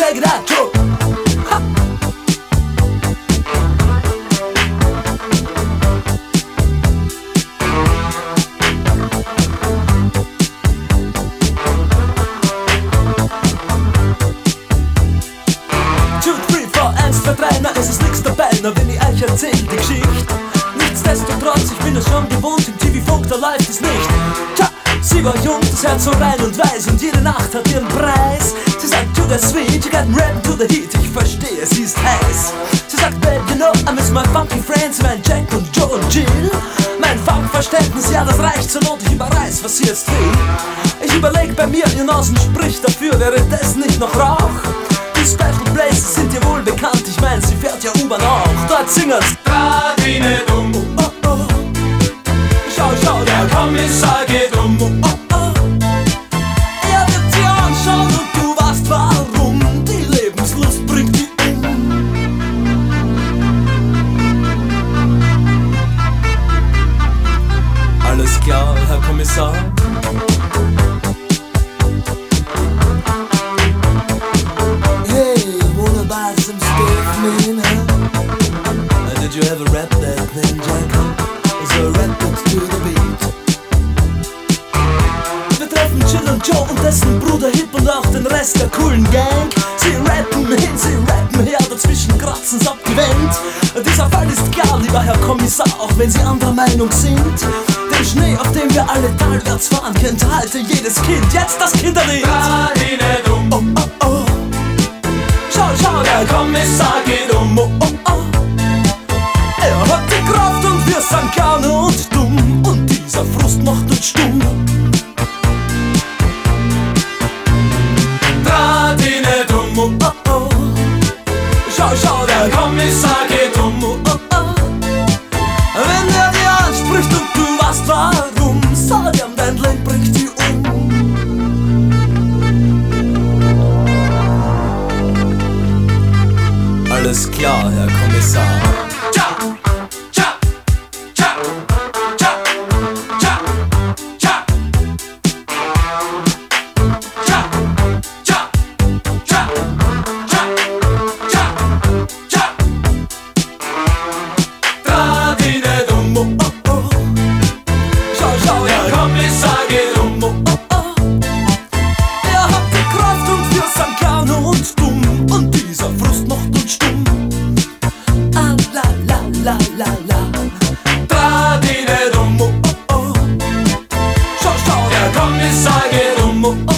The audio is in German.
check it out, Joe. Ha. Na, es ist nix dabei, na wenn ich euch erzähl die Geschichte. Nichtsdestotrotz, ich bin es schon gewohnt, im TV-Funk, da läuft es nicht. Tja, sie war jung, das Herz so rein und weiß und jede Nacht hat ihren Preis. Sie sagt, to the sweet, you got rap to the heat, ich verstehe, sie ist heiß. Sie sagt, babe, you know, I miss my funky friends, mein Jack und Joe und Jill. Mein Funkverständnis, ja, das reicht zur Not, ich überreiß, was sie jetzt will. Ich überleg bei mir, ihr Nasen spricht dafür, wäre das nicht noch Rauch? Special Places sind dir wohl bekannt, ich mein, sie fährt ja U-Bahn auch. Dort singen's Radine dumm, oh, oh. Schau, schau, der Kommissar geht um. Oh, oh. Er wird sie anschauen und du weißt warum. Die Lebenslust bringt die um. Alles klar, Herr Kommissar? Did you ever rap that thing, Jack? So rap it to the beat. Wir treffen Jill und Joe und dessen Bruder Hip und auch den Rest der coolen Gang. Sie rappen hin, sie rappen her, dazwischen kratzen's abgewendet. Dieser Fall ist klar, lieber Herr Kommissar, auch wenn Sie anderer Meinung sind. Den Schnee, auf dem wir alle talwärts fahren, kennt heute jedes Kind. Jetzt das Kinderlied. Radine dumm, oh, oh, oh. Schau, schau, der Kommissar geht um. Oh, oh, oh. Er hat die Kraft und wir sind gerne und dumm. Und dieser Frust macht uns stumm. Radine dumm, Oh, oh. Schau, schau, der Kommissar geht um. Oh, oh. Wenn er dir anspricht und du weißt warum, sag ihm, dein Leben bringt dich um. Alles klar, Herr Kommissar. Tja, tja, tja, tja, tja, tja. Tja, tja, tja, tja, tja, tja. Radine dumm, Oh, oh. Schau, schau, der Kommissar geht um. Oh, oh. Er hat die Kraft und wir sind gerne und dumm. Und dieser Frust macht uns stumm. Ah, la, la, la, la, la. Radine dumm, Oh, oh. Schau, schau, der Kommissar geht um. oh,